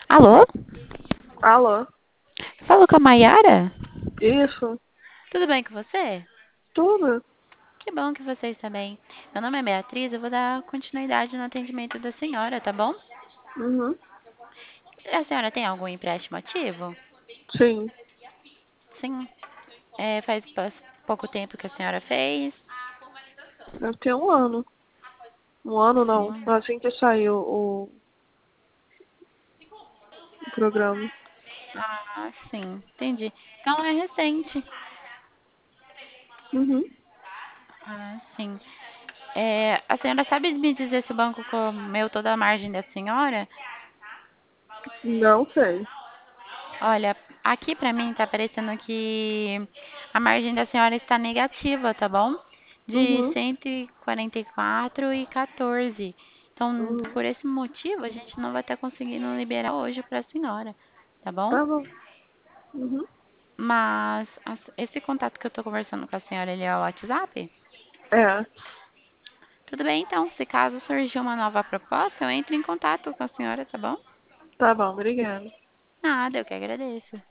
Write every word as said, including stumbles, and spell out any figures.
Alô? Alô? Falo com a Mayara? Isso? Tudo bem com você? Tudo? Que bom que você está bem. Meu nome é Beatriz, eu vou dar continuidade no atendimento da senhora, tá bom? Uhum. A senhora tem algum empréstimo ativo? Sim. Sim. É, faz pa- pouco tempo que a senhora fez? Deve ter um ano. Um ano não. Sim. Assim que saiu o, o programa. Ah, sim. Entendi. Então é recente. Uhum. Ah, sim. É, a senhora sabe me dizer se o banco comeu toda a margem da senhora? Não sei. Olha, aqui pra mim tá parecendo que a margem da senhora está negativa, tá bom? De Uhum. cento e quarenta e quatro e quatorze. Então, Uhum. por esse motivo, a gente não vai estar conseguindo liberar hoje pra senhora, tá bom? Tá bom. Uhum. Mas as- esse contato que eu tô conversando com a senhora, ele é o WhatsApp? É. Tudo bem, então. Se caso surgir uma nova proposta, eu entro em contato com a senhora, tá bom? Tá bom, obrigada. Nada, eu que agradeço.